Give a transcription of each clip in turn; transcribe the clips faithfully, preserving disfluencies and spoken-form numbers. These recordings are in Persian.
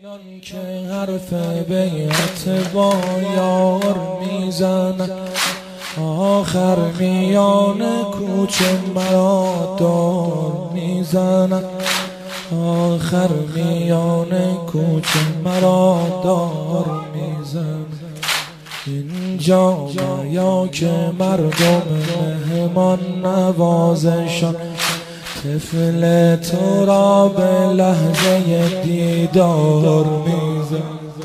اینان که حرف بیعت با یار میزنن، آخر میان کوچه مرا دار میزنن، آخر میان کوچه مرا دار میزنن. اینجا یا که مردم مهمان نوازشان، طفل تو را به لحظه دیدار میزن،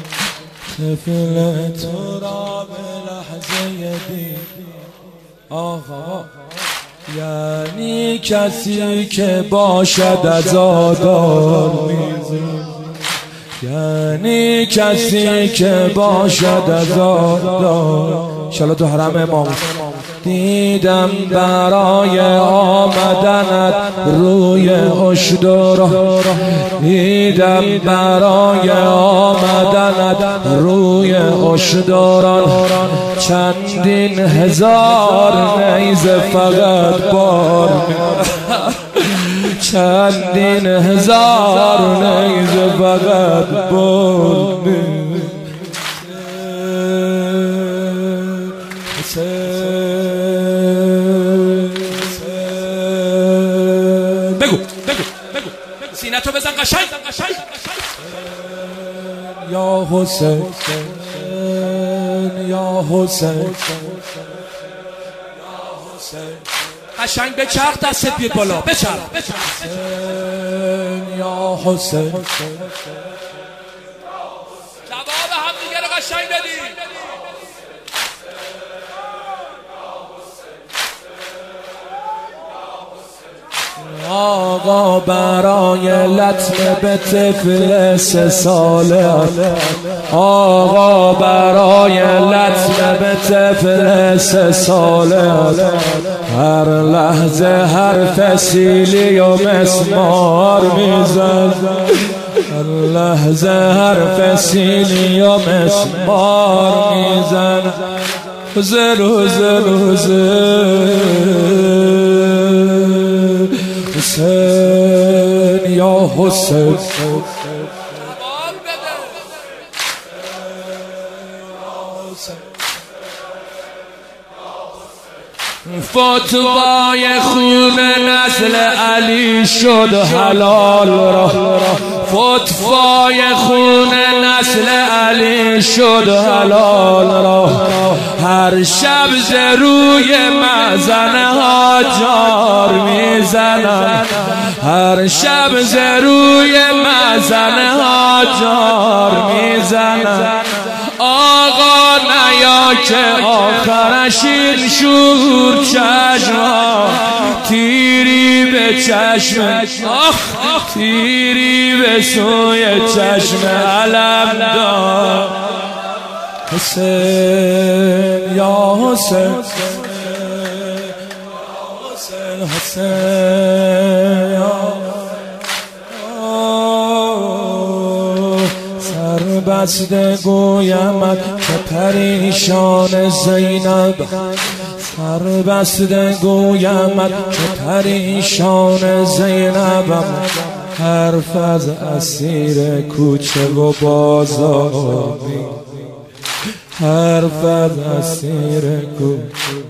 طفل تو را به لحظه دیدار. آقا یعنی کسی که باشد عزادار میزن، یعنی کسی که باشد عزادار. انشالله تو حرم امام دیدم برای آمدنت روی اشترا، دیدم برای آمدنت روی اشتران، چندین هزار نیزه فقط بار، چندین هزار نیزه فقط بار. بگو بگو بگو سینه‌تو بزن قشنگ. یا حسین یا حسین قشنگ بچرخ، دستت بیاد بالا، بچرخ یا حسین. جواب هم دیگه رو قشنگ بدید. آقا برای لطمه به طفل سه ساله، آقا برای لطمه به طفل سه ساله، هر لحظه هر فسیلی و مسمار میزن، هر لحظه هر فسیلی و مسمار میزن. حسین حسین حسین حسین یا حسین. فتوای خون نسل علی شد حلال را، فتوای خون نسل علی شد حلال را، هر شب ز روی مزنه ها جار میزنن، هر شب ز روی مزنه ها جار میزنن. آقا نیا که آخرش این شور چشم، تیری به چشم، آخ تیری به سوی چشم علم دار. حسین یا حسین حسین حسین یا بسته گویمت که پریشان زینب، سر بسته گویمت که پریشان زینبم، حرف از اسیر کوچه و بازار، حرف از اسیر کوچه.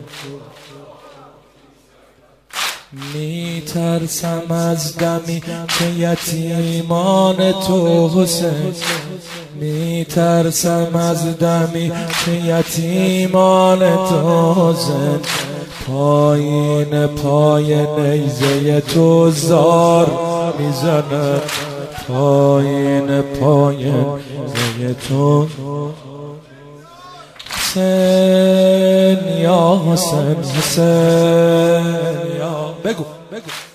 می ترسم از دمی که یتیمان تو حسین، می ترسم از دمی که یتیمان تو حسین، پایین پای نیزه تو زار میزنن، پایین پای نیزه تو. حسین یا حسین حسین یا بگو بگو